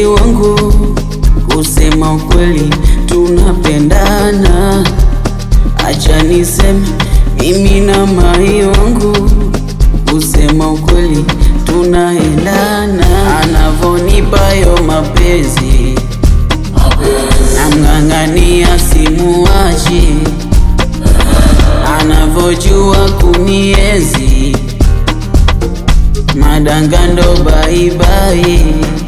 wangu, kusema ukweli tunapendana. Acha niseme mimi na mai wangu, kusema ukweli tunaendana. Anavonipa yo mapenzi namng'ang'ania simuachi, anavojua kunienzi madangando bye bye.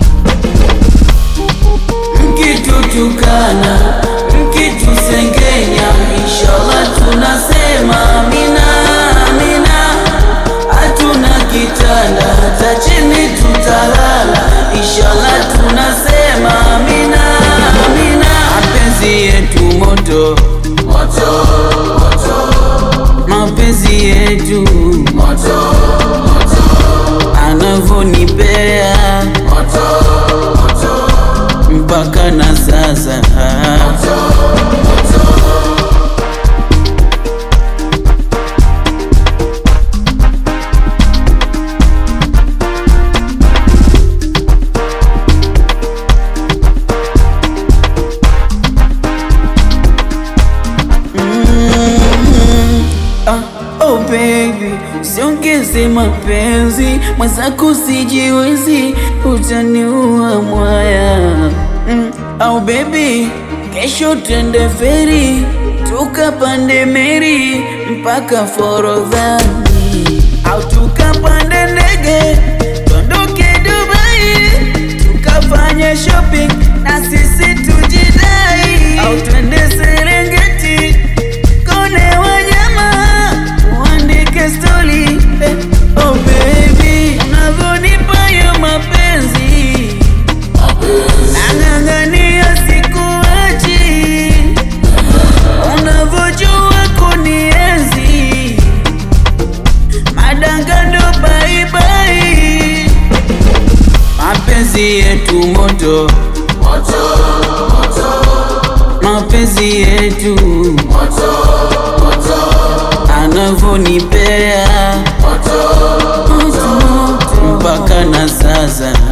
Mkitutukana, mkitusengenya, inshallah tunasema amina amina. Hatuna kitanda, hata chini tutalala, inshallah tunasema amina amina. Mapenzi yetu moto moto moto, mapenzi yetu moto moto, anavonipea moto moto, mpaka na sasa moto moto. Oh baby, usiongeze mapenzi, mwenzako sijiwezi, utaniua mwaya. Oh baby, kesho twende feri, tukapande meri mpaka Forodhani, au tukapande ndege tondoke Dubai, tukafanye shopping na sisi tujidai, au twende Serengeti kone wanyama uandike story. Oh baby, unavonipa yo mapenzi nang'ang'ania sikuachi, unavojua kunienzi madangando bye bye. Mapenzi yetu moto moto moto, mapenzi yetu moto moto, anavonipea moto moto, mpaka na sasa